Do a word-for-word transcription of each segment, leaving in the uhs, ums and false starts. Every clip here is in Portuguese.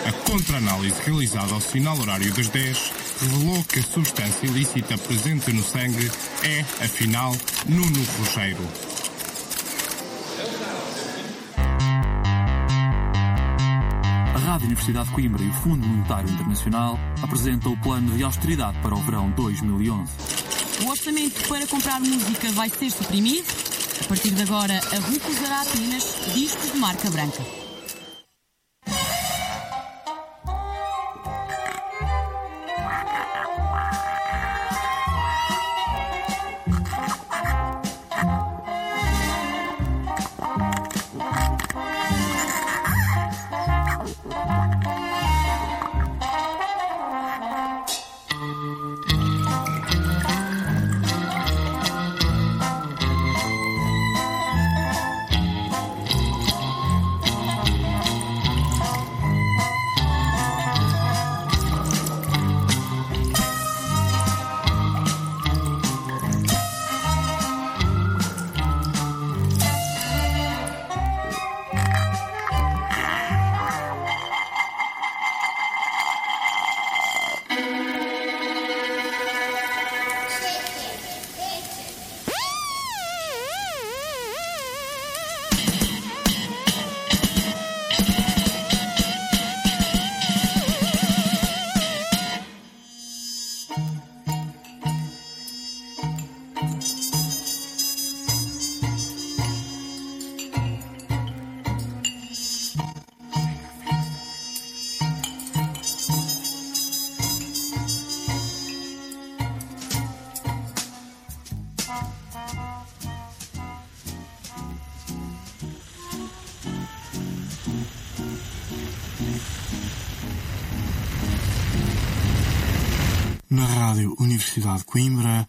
A contra-análise realizada ao final horário das dez revelou que a substância ilícita presente no sangue é, afinal, Nuno Rogério. A Rádio Universidade de Coimbra e o Fundo Monetário Internacional apresentam o plano de austeridade para o verão dois mil e onze. O orçamento para comprar música vai ser suprimido. A partir de agora, a R U C usará apenas discos de marca branca. Na Rádio Universidade de Coimbra,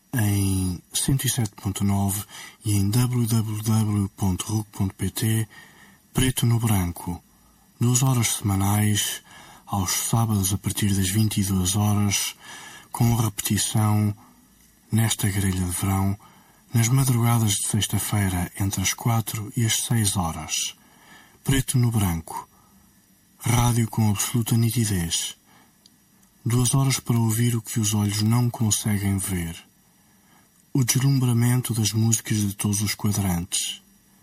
em cento e sete ponto nove e em w w w ponto r u c ponto p t, Preto no Branco, duas horas semanais, aos sábados a partir das vinte e duas horas, com repetição nesta grelha de verão, nas madrugadas de sexta-feira entre as quatro e as seis horas. Preto no Branco, rádio com absoluta nitidez. Duas horas para ouvir o que os olhos não conseguem ver. O deslumbramento das músicas de todos os quadrantes.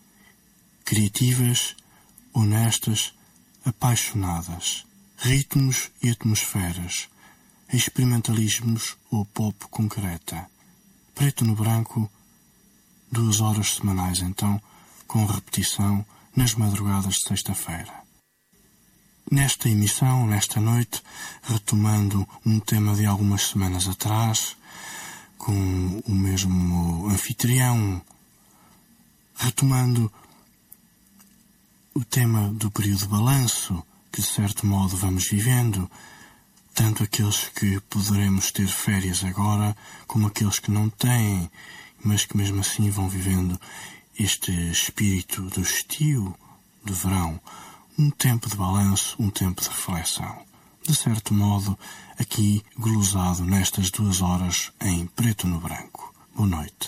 Criativas, honestas, apaixonadas. Ritmos e atmosferas. Experimentalismos ou pop concreta. Preto no Branco, duas horas semanais então, com repetição nas madrugadas de sexta-feira. Nesta emissão, nesta noite, retomando um tema de algumas semanas atrás, com o mesmo anfitrião, retomando o tema do período de balanço, que de certo modo vamos vivendo, tanto aqueles que poderemos ter férias agora, como aqueles que não têm, mas que mesmo assim vão vivendo este espírito do estio, do verão, um tempo de balanço, um tempo de reflexão. De certo modo, aqui glosado nestas duas horas em Preto no Branco. Boa noite.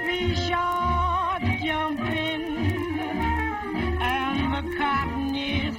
Cotton is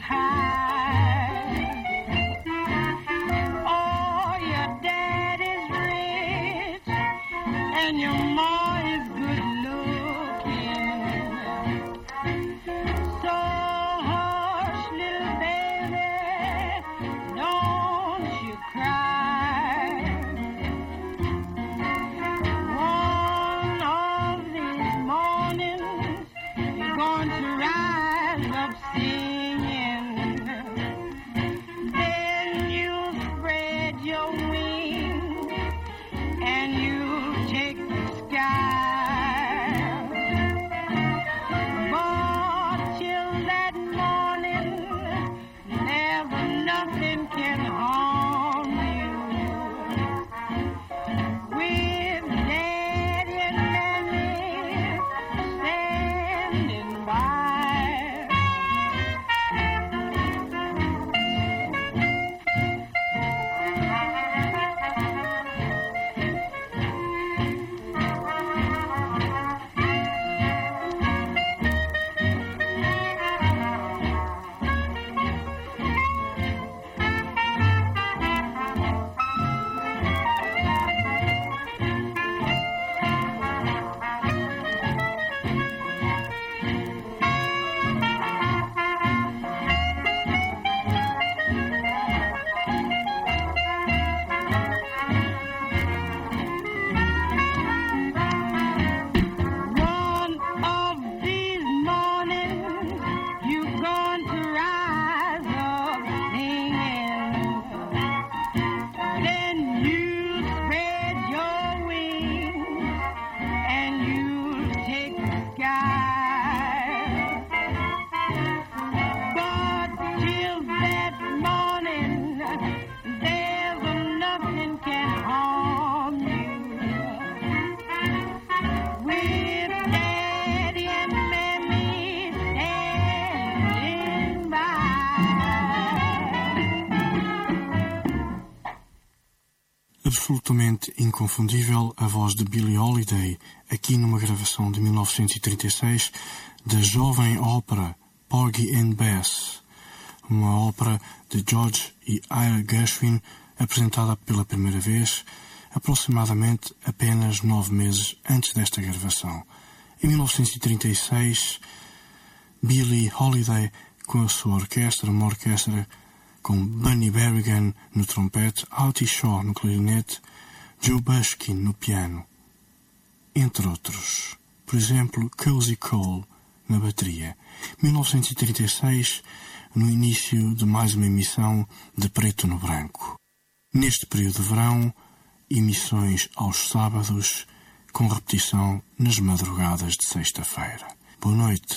absolutamente inconfundível a voz de Billie Holiday, aqui numa gravação de mil novecentos e trinta e seis da jovem ópera Porgy and Bess, uma ópera de George e Ira Gershwin, apresentada pela primeira vez aproximadamente apenas nove meses antes desta gravação. Em mil novecentos e trinta e seis, Billie Holiday, com a sua orquestra, uma orquestra com Bunny Berrigan no trompete, Artie Shaw no clarinete, Joe Bushkin no piano, entre outros. Por exemplo, Cozy Cole na bateria. mil novecentos e trinta e seis, no início de mais uma emissão de Preto no Branco. Neste período de verão, emissões aos sábados, com repetição nas madrugadas de sexta-feira. Boa noite.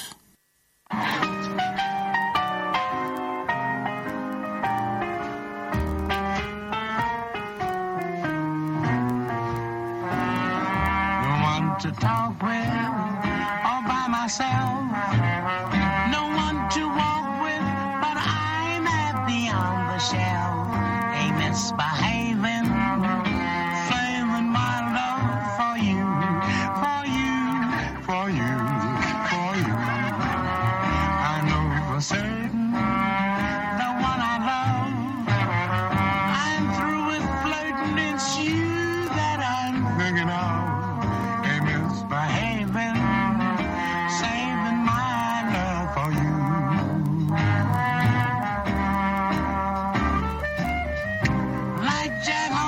To talk with all by myself, no one to walk with, but I'm happy on the shelf. Ain't misbehaving, saving my love for you, for you, for you, for you. I know for certain the one I love. I'm through with flirting, it's you that I'm thinking of. Behaving, saving my love for you. Like Jack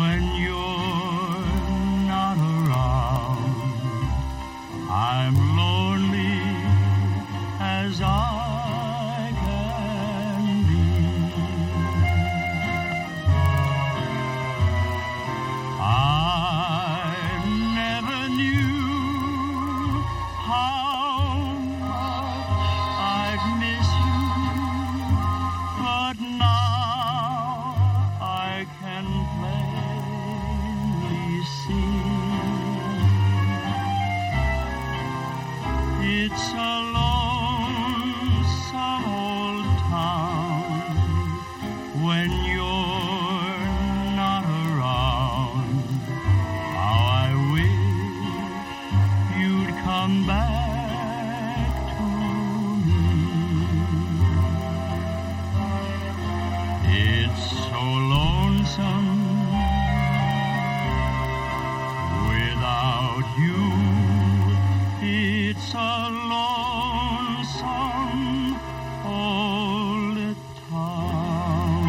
when you're not around. I'm lonely as I can be. I never knew how much I'd miss you, but now I can plainly see. It's a lonesome old town when you're not around. How I wish you'd come back to me. It's so lonesome without you. It's a lonesome old town.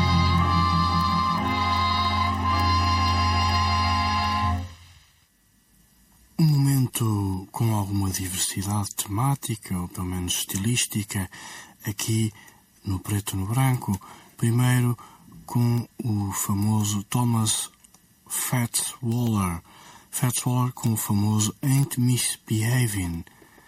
Um momento com alguma diversidade temática, ou pelo menos estilística, aqui no Preto no Branco. Primeiro com o famoso Thomas Fats Waller. Fats Waller com o famoso Ain't Misbehavin'.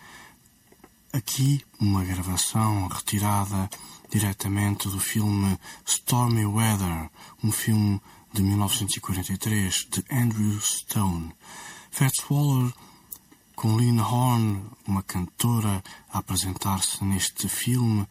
Aqui uma gravação retirada diretamente do filme Stormy Weather, um filme de mil novecentos e quarenta e três de Andrew Stone. Fats Waller com Lena Horne, uma cantora, a apresentar-se neste filme,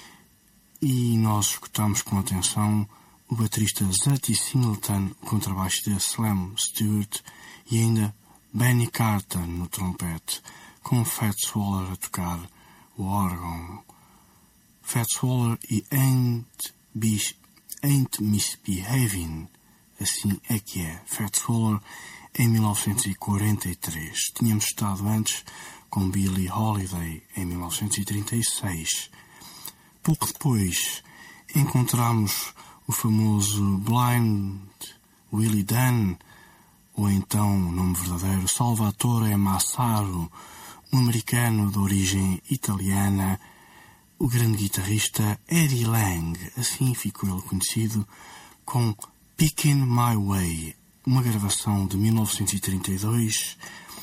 e nós escutamos com atenção o baterista Zutty Singleton, o contrabaixo de Slam Stewart e ainda Benny Carter no trompete, com Fats Waller a tocar o órgão. Fats Waller e Ain't, Be- Ain't Misbehavin', assim é que é. Fats Waller em mil novecentos e quarenta e três. Tínhamos estado antes com Billie Holiday em mil novecentos e trinta e seis. Pouco depois encontramos o famoso Blind Willie Dunn, ou então, nome verdadeiro, Salvatore Massaro, um americano de origem italiana, o grande guitarrista Eddie Lang, assim ficou ele conhecido, com Pickin' My Way, uma gravação de mil novecentos e trinta e dois.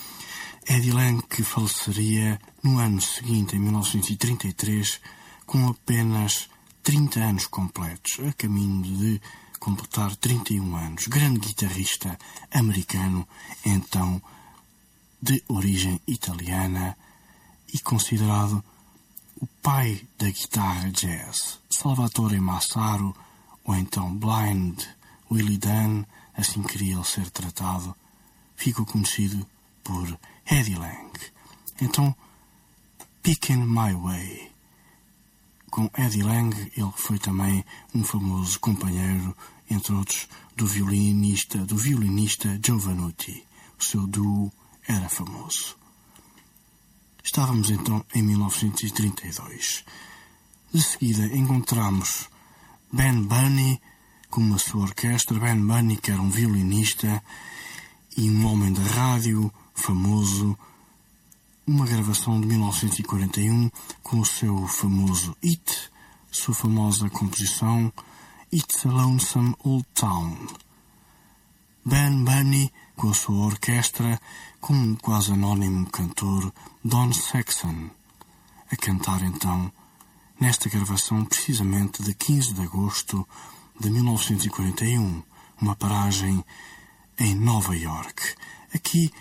Eddie Lang, que faleceria no ano seguinte, em mil novecentos e trinta e três, com apenas trinta anos completos, a caminho de completar trinta e um anos. Grande guitarrista americano, então de origem italiana e considerado o pai da guitarra jazz. Salvatore Massaro, ou então Blind Willie Dunn, assim queria ele ser tratado, ficou conhecido por Eddie Lang. Então, Pickin' My Way. Com Eddie Lang, ele foi também um famoso companheiro, entre outros, do violinista, do violinista Giovanotti. O seu duo era famoso. Estávamos então em mil novecentos e trinta e dois. De seguida encontramos Ben Bunny com a sua orquestra. Ben Bunny, que era um violinista e um homem da rádio famoso. Uma gravação de mil novecentos e quarenta e um com o seu famoso It, sua famosa composição It's a Lonesome Old Town. Ben Bunny com a sua orquestra, com um quase anónimo cantor Don Saxon, a cantar então nesta gravação precisamente de quinze de agosto de mil novecentos e quarenta e um, uma paragem em Nova York. Aqui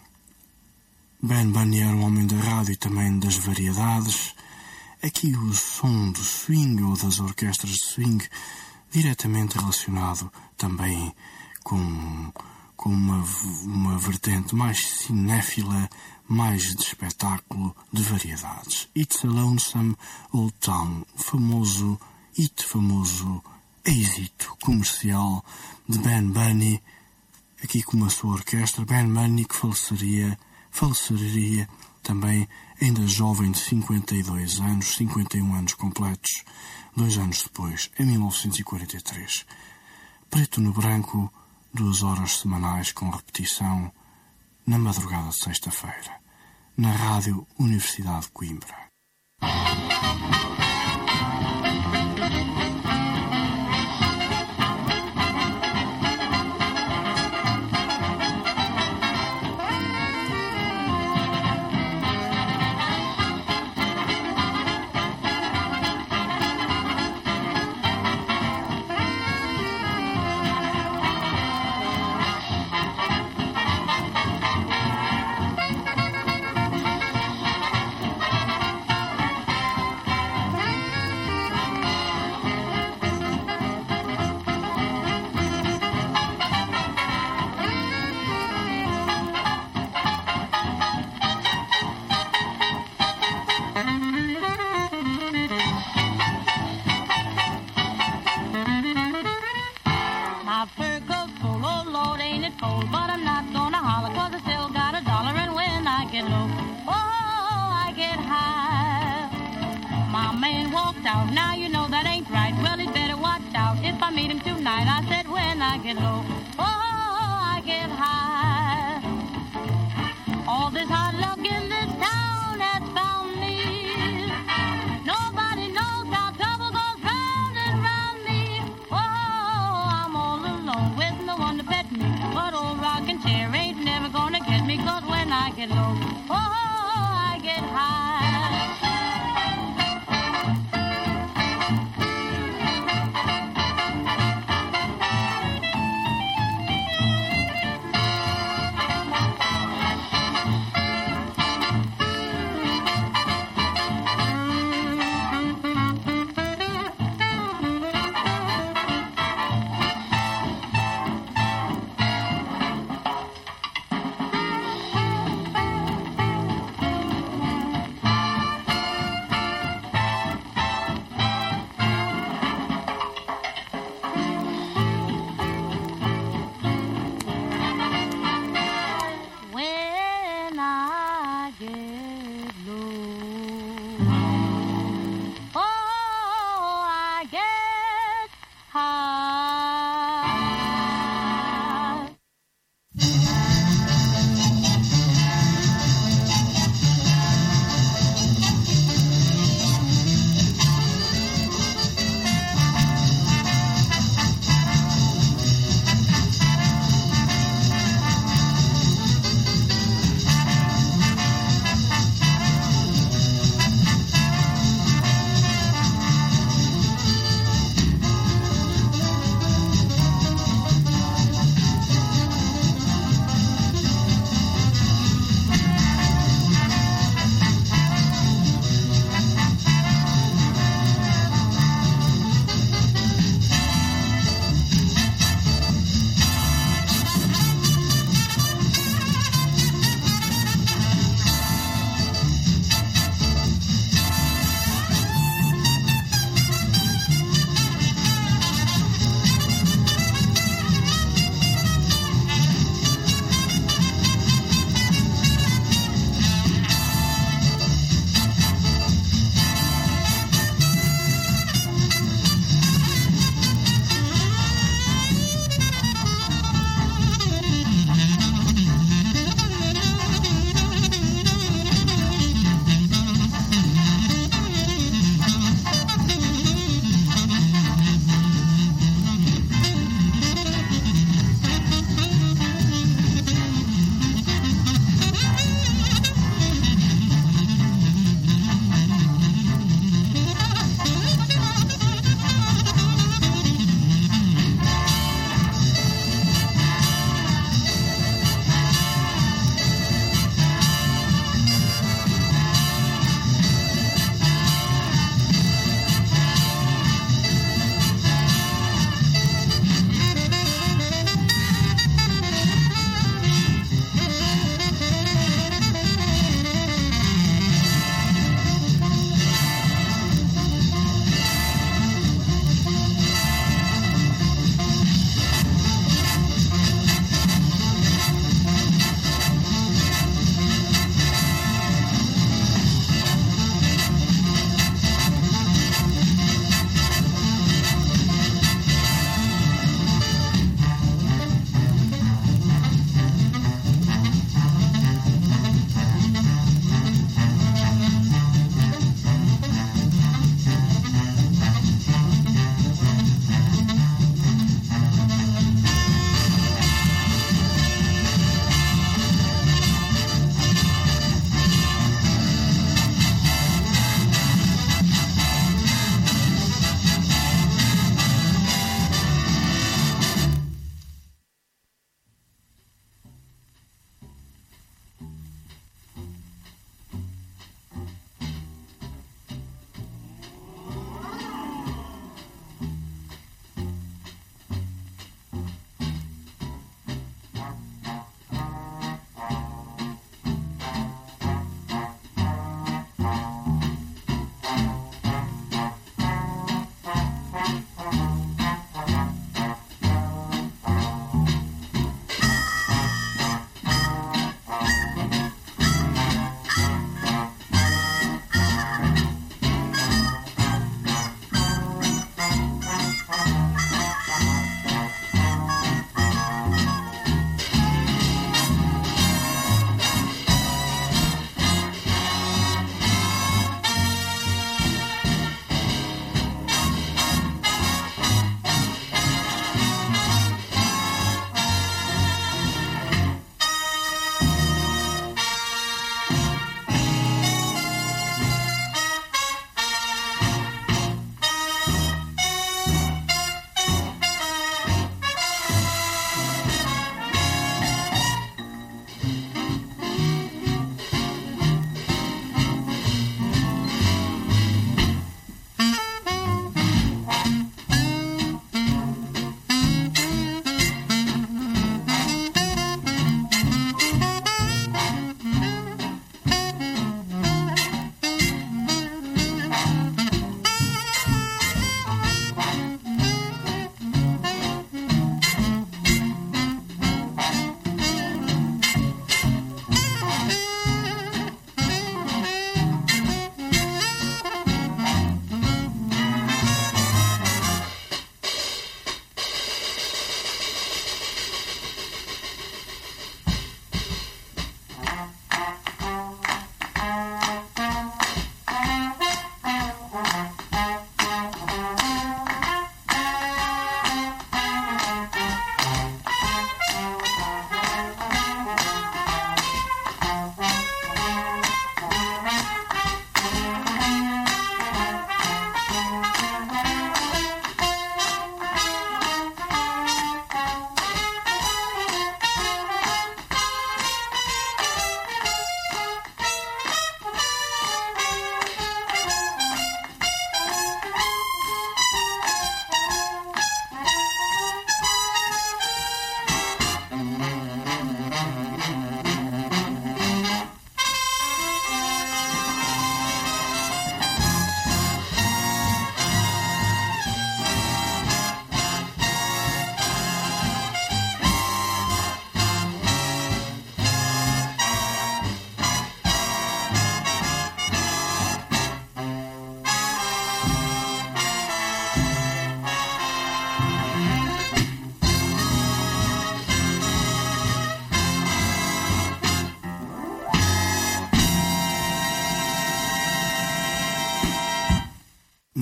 Ben Bunny era um homem da rádio e também das variedades. Aqui o som do swing ou das orquestras de swing diretamente relacionado também com, com uma, uma vertente mais cinéfila, mais de espetáculo, de variedades. It's a Lonesome Old Town, o famoso hit, famoso êxito comercial de Ben Bunny, aqui com a sua orquestra. Ben Bunny, que faleceria faleceria também ainda jovem de cinquenta e dois anos, cinquenta e um anos completos, dois anos depois, em mil novecentos e quarenta e três. Preto no Branco, duas horas semanais com repetição na madrugada de sexta-feira, na Rádio Universidade de Coimbra.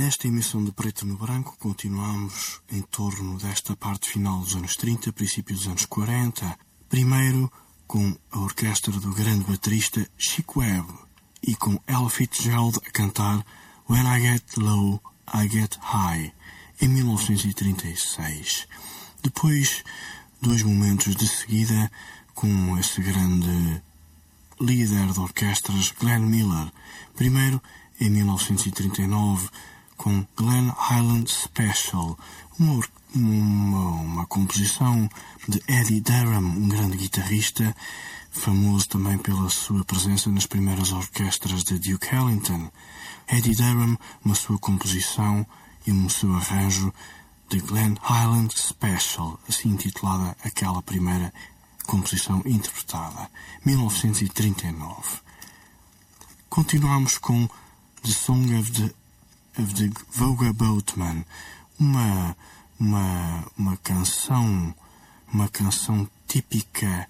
Nesta emissão de Preto no Branco continuamos em torno desta parte final dos anos trinta, princípio dos anos quarenta. Primeiro com a orquestra do grande baterista Chick Webb e com Ella Fitzgerald a cantar When I Get Low, I Get High, em mil novecentos e trinta e seis. Depois, dois momentos de seguida com esse grande líder de orquestras, Glenn Miller. Primeiro, em mil novecentos e trinta e nove, com Glen Highland Special, uma, uma, uma composição de Eddie Durham, um grande guitarrista, famoso também pela sua presença nas primeiras orquestras de Duke Ellington. Eddie Durham, uma sua composição e um seu arranjo de Glen Highland Special, assim intitulada aquela primeira composição interpretada, mil novecentos e trinta e nove. Continuamos com The Song of the, of the Volga Boatman, uma, uma, uma canção, uma canção típica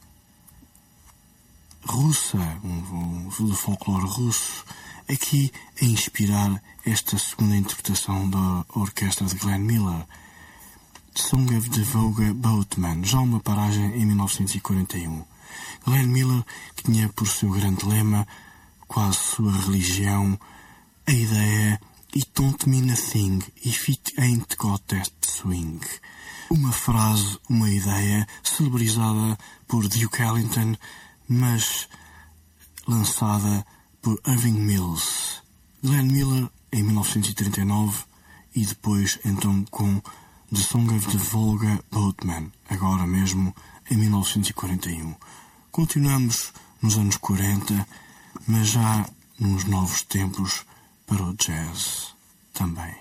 russa, um, um, do folclore russo, aqui a inspirar esta segunda interpretação da orquestra de Glenn Miller, Song of the Volga Boatman, já uma paragem em mil novecentos e quarenta e um. Glenn Miller tinha por seu grande lema, quase sua religião, a ideia It don't mean a thing if it ain't got that swing. Uma frase, uma ideia celebrizada por Duke Ellington, mas lançada por Irving Mills. Glenn Miller em mil novecentos e trinta e nove e depois então com The Song of the Volga Boatman, agora mesmo em mil novecentos e quarenta e um. Continuamos nos anos quarenta, mas já nos novos tempos para o jazz também.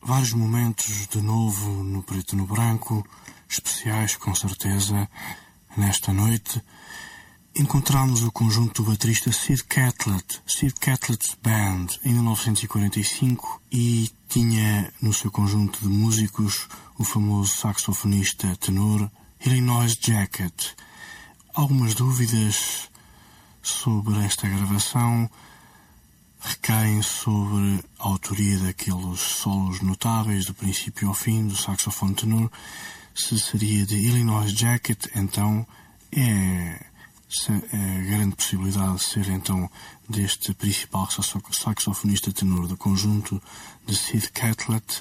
vários momentos de novo no preto e no branco, especiais com certeza, nesta noite. Encontramos o conjunto do baterista Sid Catlett, Sid Catlett's Band, em mil novecentos e quarenta e cinco, e tinha no seu conjunto de músicos o famoso saxofonista tenor Illinois Jacquet. Algumas dúvidas sobre esta gravação recaem sobre a autoria daqueles solos notáveis do princípio ao fim do saxofone tenor. Se seria de Illinois Jacquet, então é, é grande possibilidade de ser então deste principal saxofonista tenor do conjunto de Sid Catlett,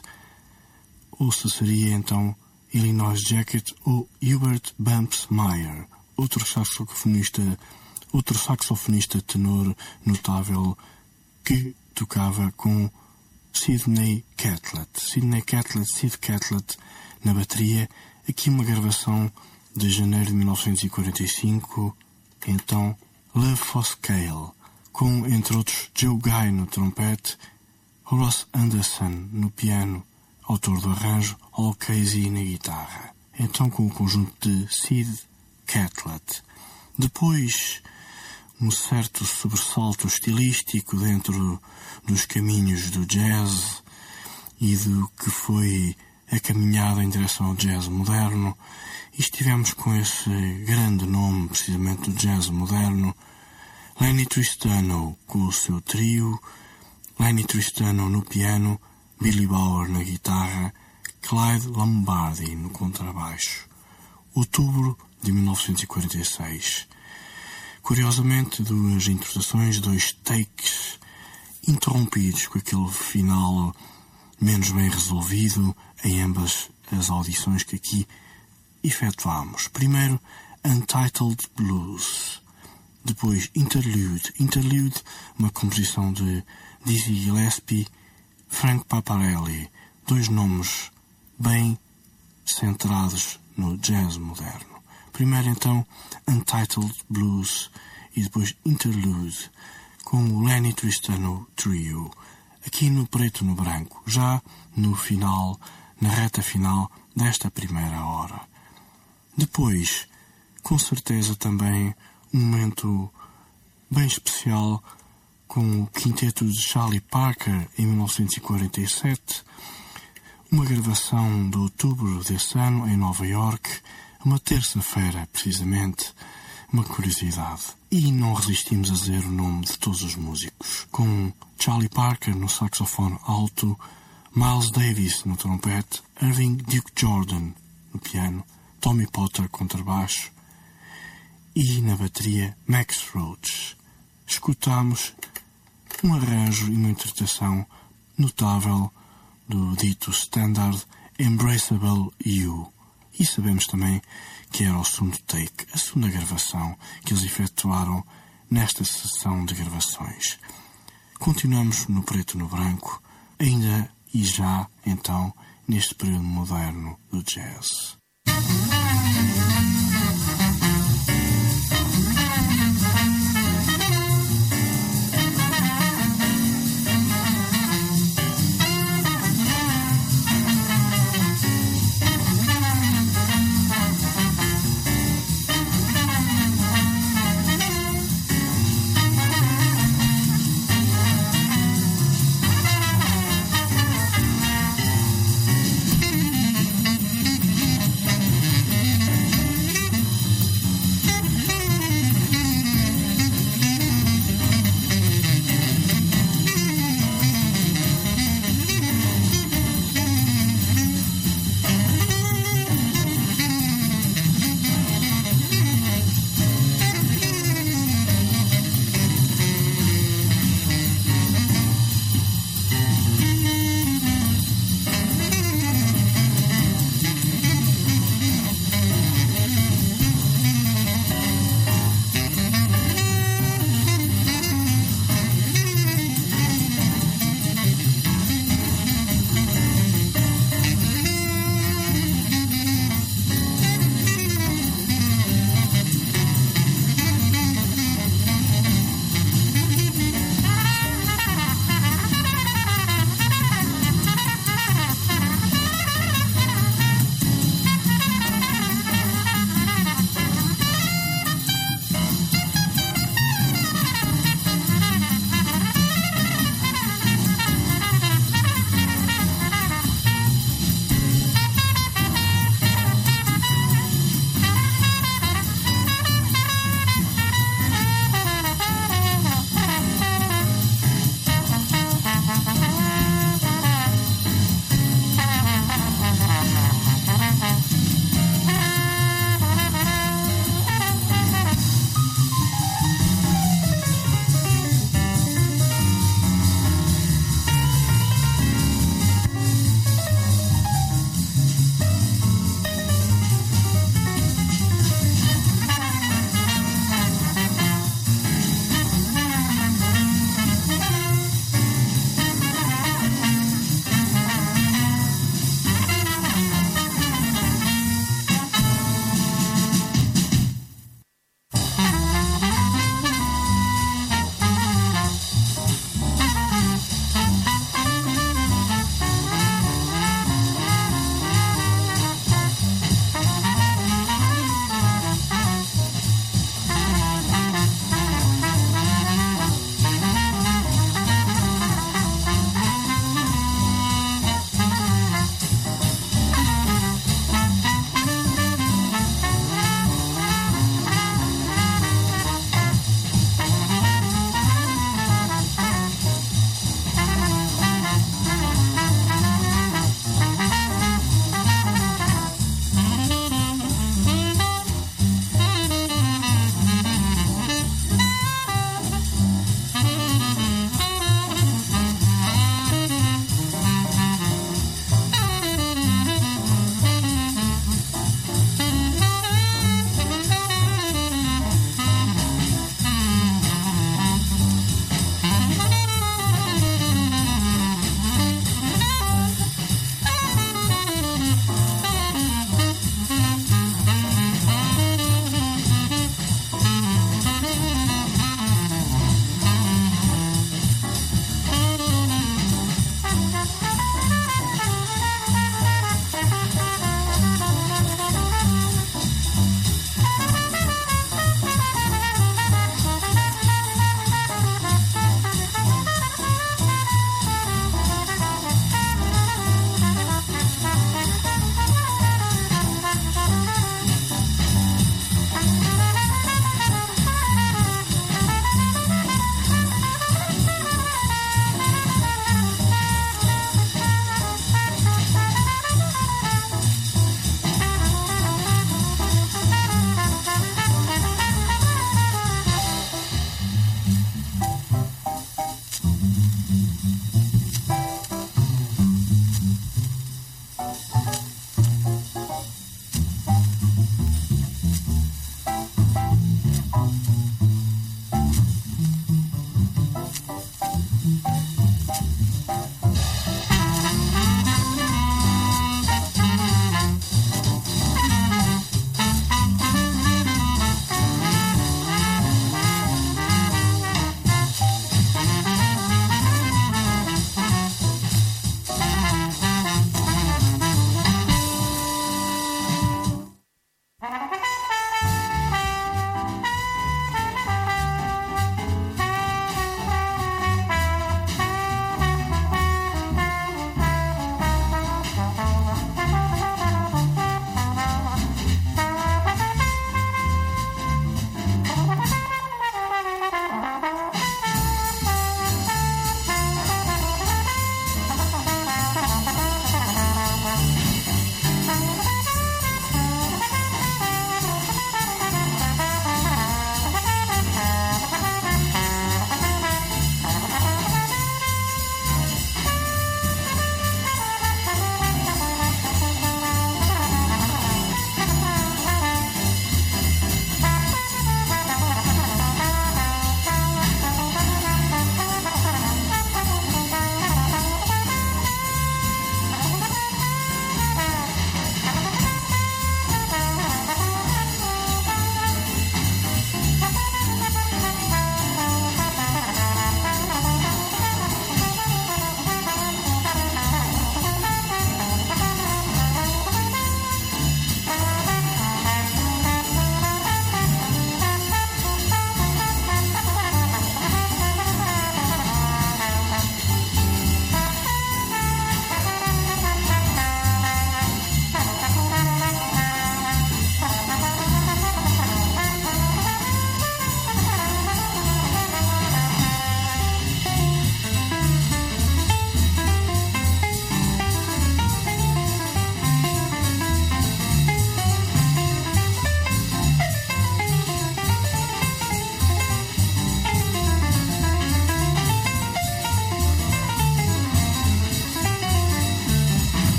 ou se seria então Illinois Jacquet ou Hubert Bumps Meyer, outro saxofonista, outro saxofonista tenor notável que tocava com Sidney Catlett. Sidney Catlett, Sid Catlett na bateria. Aqui uma gravação de janeiro de mil novecentos e quarenta e cinco, então Love for Scale, com, entre outros, Joe Guy no trompete, Horace Anderson no piano, autor do arranjo, Al Casey na guitarra. Então com o conjunto de Sid Catlett. Depois, um certo sobressalto estilístico dentro dos caminhos do jazz e do que foi a caminhada em direção ao jazz moderno, e estivemos com esse grande nome, precisamente do jazz moderno, Lenny Tristano com o seu trio, Lenny Tristano no piano, Billy Bauer na guitarra, Clyde Lombardi no contrabaixo. Outubro de mil novecentos e quarenta e seis. Curiosamente, duas interpretações, dois takes interrompidos com aquele final menos bem resolvido em ambas as audições que aqui efetuámos. Primeiro, Untitled Blues. Depois, Interlude. Interlude, uma composição de Dizzy Gillespie, Frank Paparelli. Dois nomes bem centrados no jazz moderno. Primeiro, então, Untitled Blues e depois Interlude com o Lenny Tristano Trio, aqui no preto e no branco, já no final, na reta final desta primeira hora. Depois, com certeza também, um momento bem especial com o quinteto de Charlie Parker em mil novecentos e quarenta e sete, uma gravação de outubro desse ano em Nova York, uma terça-feira, precisamente, uma curiosidade. E não resistimos a dizer o nome de todos os músicos, com Charlie Parker no saxofone alto, Miles Davis no trompete, Irving Duke Jordan no piano, Tommy Potter contrabaixo e na bateria Max Roach. Escutamos um arranjo e uma interpretação notável do dito standard Embraceable You. E sabemos também que era o segundo take, a segunda gravação que eles efetuaram nesta sessão de gravações. Continuamos no preto e no branco, ainda e já, então, neste período moderno do jazz.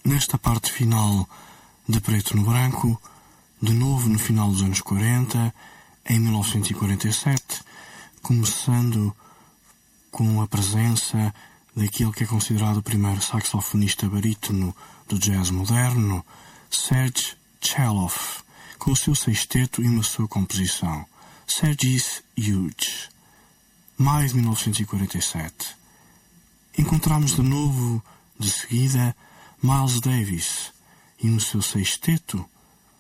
nesta parte final de Preto no Branco, de novo no final dos anos quarenta, em mil novecentos e quarenta e sete, começando com a presença daquele que é considerado o primeiro saxofonista barítono do jazz moderno, Serge Chaloff, com o seu sexteto e uma sua composição, Serge's Huge. Maio de mil novecentos e quarenta e sete. Encontramos de novo, de seguida, Miles Davis, e no seu sexteto,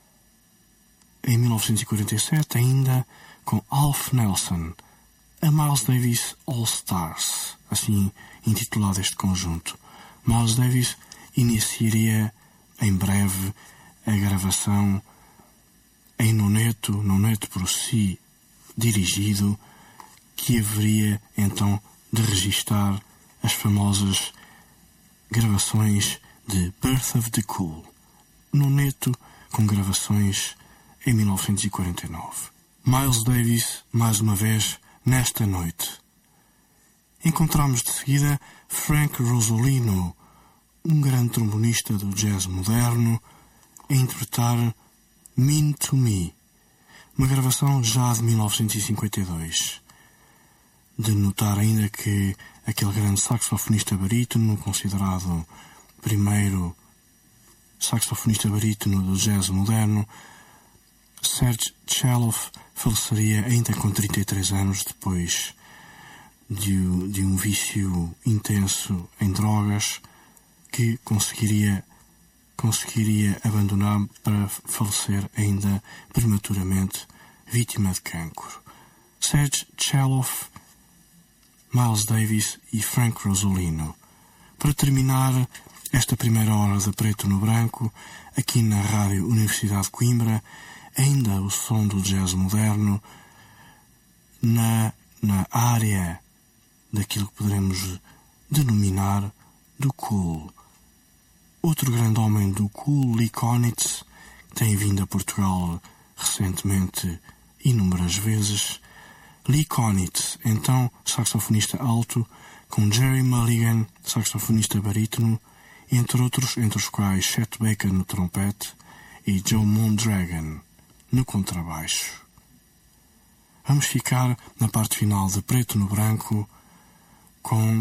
em mil novecentos e quarenta e sete, ainda com Alf Nelson, a Miles Davis All Stars, assim intitulado este conjunto. Miles Davis iniciaria em breve a gravação em noneto, noneto por si dirigido, que haveria então de registar as famosas gravações de Birth of the Cool, noneto com gravações em mil novecentos e quarenta e nove. Miles Davis, mais uma vez, nesta noite. Encontramos de seguida Frank Rosolino, um grande trombonista do jazz moderno, a interpretar Mean to Me, uma gravação já de mil novecentos e cinquenta e dois. De notar ainda que aquele grande saxofonista barítono, considerado primeiro saxofonista barítono do jazz moderno, Serge Chaloff, faleceria ainda com trinta e três anos depois de, de um vício intenso em drogas que conseguiria, conseguiria abandonar para falecer ainda prematuramente, vítima de cancro. Serge Chaloff, Miles Davis e Frank Rosolino. Para terminar esta primeira hora de Preto no Branco, aqui na Rádio Universidade de Coimbra, ainda o som do jazz moderno na, na área daquilo que poderemos denominar do cool. Outro grande homem do cool, Lee Konitz, tem vindo a Portugal recentemente inúmeras vezes. Lee Konitz, então saxofonista alto, com Jerry Mulligan, saxofonista barítono, entre outros, entre os quais Chet Baker no trompete e Joe Mondragon no contrabaixo. Vamos ficar na parte final de Preto no Branco com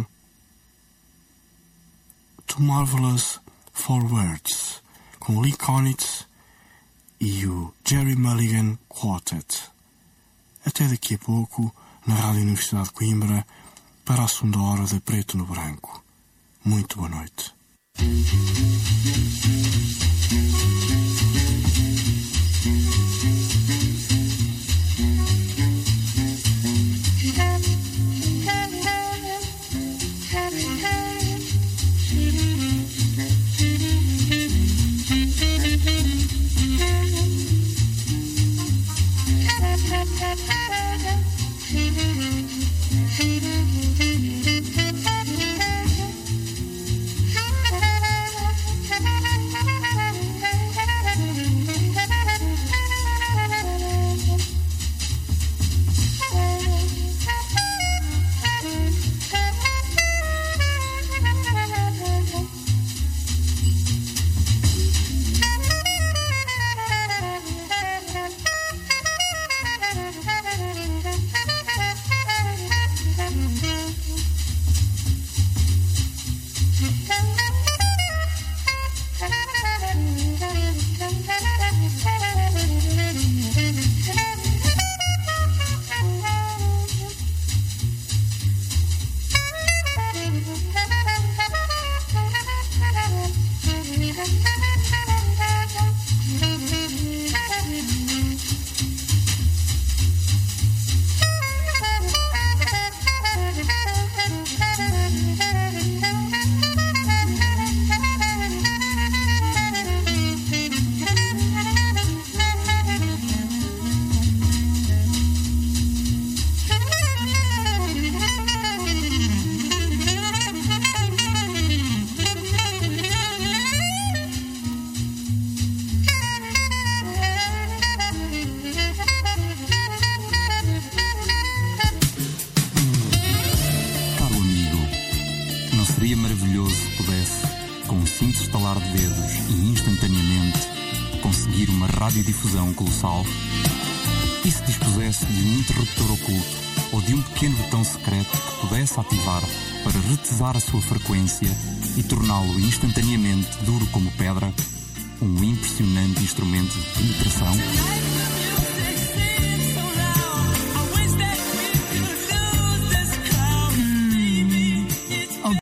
Too Marvelous for Words, com Lee Konitz e o Jerry Mulligan Quartet. Até daqui a pouco, na Rádio Universidade de Coimbra, para a segunda hora de Preto no Branco. Muito boa noite. com um simples estalar de dedos e instantaneamente conseguir uma radiodifusão colossal? E se dispusesse de um interruptor oculto ou de um pequeno botão secreto que pudesse ativar para retesar a sua frequência e torná-lo instantaneamente duro como pedra? Um impressionante instrumento de penetração?